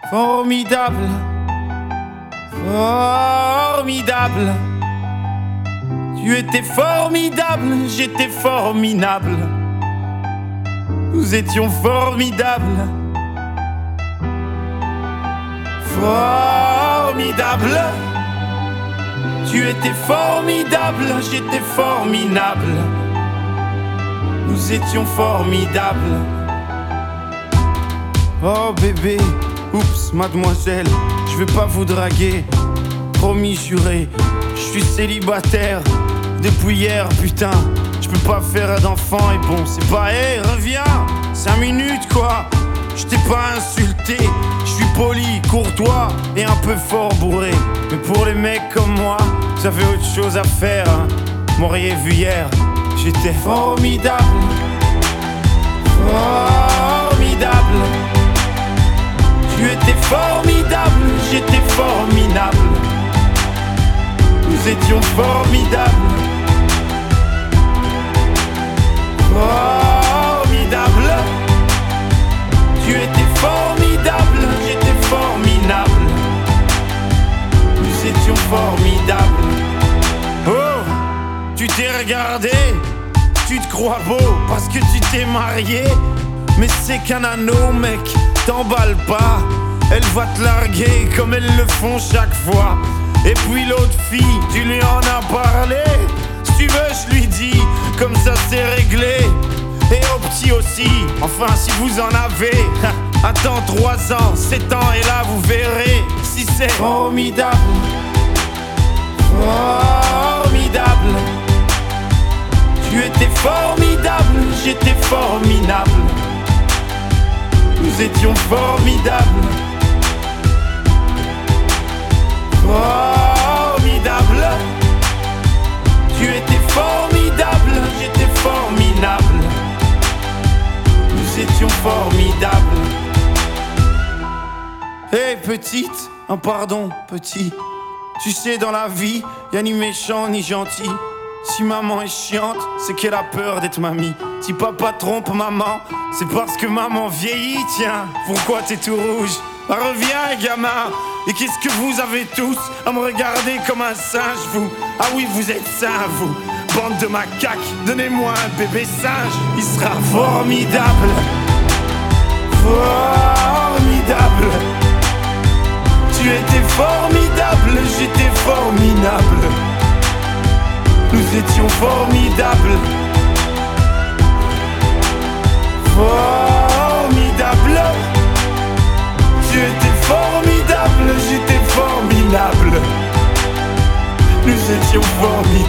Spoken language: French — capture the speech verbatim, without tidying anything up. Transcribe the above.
Formidable, formidable. Tu étais formidable, j'étais formidable. Nous étions formidables. Formidable. Tu étais formidable, j'étais formidable. Nous étions formidables. Oh bébé, oups, mademoiselle, je vais pas vous draguer. Promis, juré, je suis célibataire depuis hier, putain. Je peux pas faire d'enfant et bon, c'est pas, hé, hey, reviens, cinq minutes quoi. Je t'ai pas insulté, je suis poli, courtois et un peu fort bourré. Mais pour les mecs comme moi, vous avez autre chose à faire, hein. M'auriez vu hier, j'étais formidable. Formidable. Tu étais formidable, j'étais formidable. Nous étions formidables. Formidable. Tu étais formidable, j'étais formidable. Nous étions formidables. Oh, tu t'es regardé, tu te crois beau parce que tu t'es marié. Mais c'est qu'un anneau, mec, t'emballe pas. Elle va te larguer comme elles le font chaque fois. Et puis l'autre fille, tu lui en as parlé. Si tu veux, je lui dis, comme ça c'est réglé. Et au petit aussi, enfin si vous en avez. Attends trois ans, sept ans et là vous verrez si c'est formidable. Formidable. Tu étais formidable, j'étais formidable. Nous étions formidables. Formidable. Tu étais formidable, j'étais formidable. Nous étions formidables. Hé hey, petite, un pardon petit. Tu sais dans la vie, y'a ni méchant ni gentil. Si maman est chiante, c'est qu'elle a peur d'être mamie. Si papa trompe maman, c'est parce que maman vieillit. Tiens, pourquoi t'es tout rouge? Bah, reviens gamin. Et qu'est-ce que vous avez tous à me regarder comme un singe, vous? Ah oui, vous êtes sains, vous. Bande de macaques, donnez-moi un bébé singe. Il sera formidable. Formidable. Tu étais formidable, j'étais formidable. Nous étions formidables. Formidable. Tu étais formidable, j'étais formidable. Nous étions formidables.